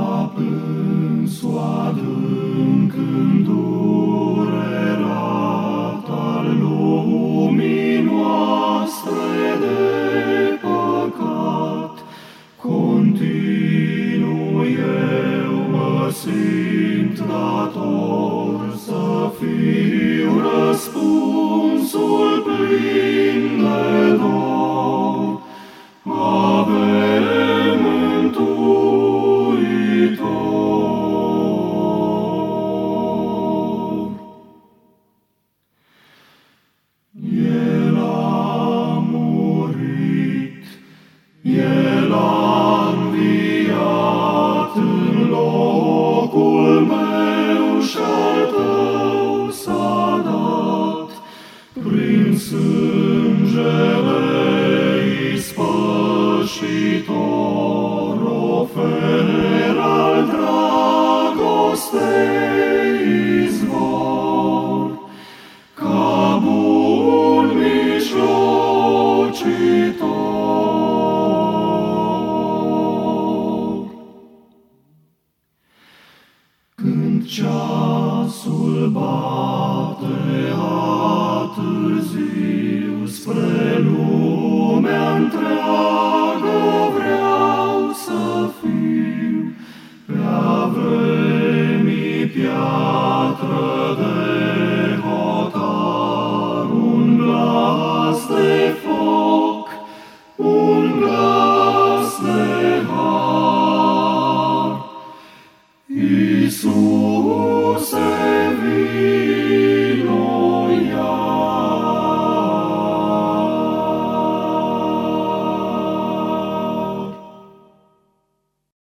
a plâns-o adânc îndurerat al lumii noastre de păcat. Continuu eu mă simt dator să fiu răspunsul plin de dor. Avem Mântuitor. El a murit, El a înviat în locul meu și-al tău s-a dat. Prin sângele ispășitor ofer al dragostei izvor, ca bun mijlocitor. Când ceasul bate târziu spre lumea întreagă